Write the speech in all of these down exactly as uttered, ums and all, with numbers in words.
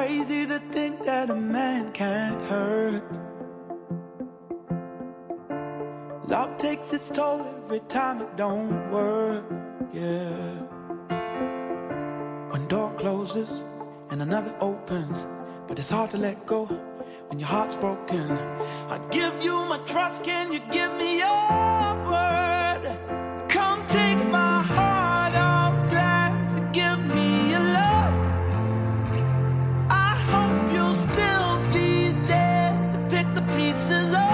crazy to think that a man can't hurt. Love takes its toll every time it don't work, yeah. One door closes and another opens, but it's hard to let go when your heart's broken. I'd give you my trust, can you give me your word? Come take my heart off glass and give me your love. I hope you'll still be there to pick the pieces up.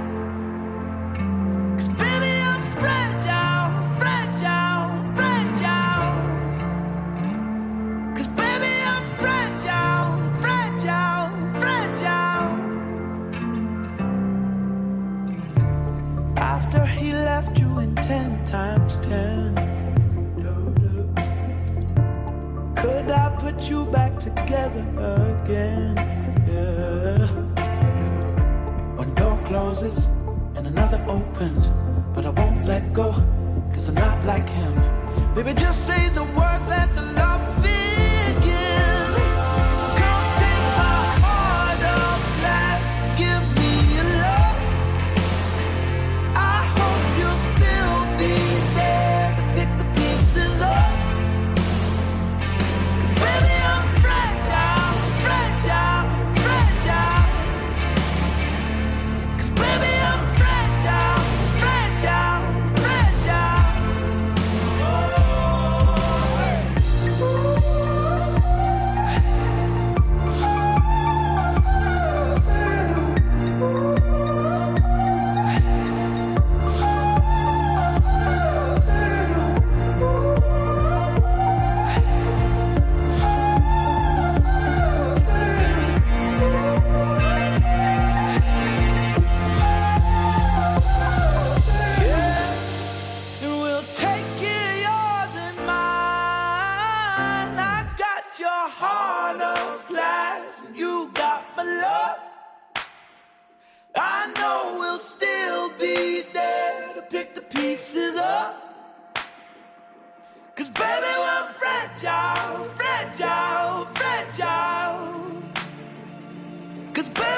Cause baby I'm fragile, fragile, fragile. Cause baby I'm fragile, fragile, fragile. After he left you in ten times ten, could I put you back together again? Yeah. One door closes and another opens, but I won't let go, cause I'm not like him. Baby, just say the words, let the love begin. Come take my heart off glass, give me your love. I hope you'll still be there to pick the pieces up. Cause baby I'm fragile, fragile, fragile. Cause baby I'm fragile, fragile, fragile. And we'll take it, yours and mine. I got your heart of glass, and you got my love. I know we'll still be there to pick the pieces up. Cause baby we're fragile, fragile, fragile. Cause baby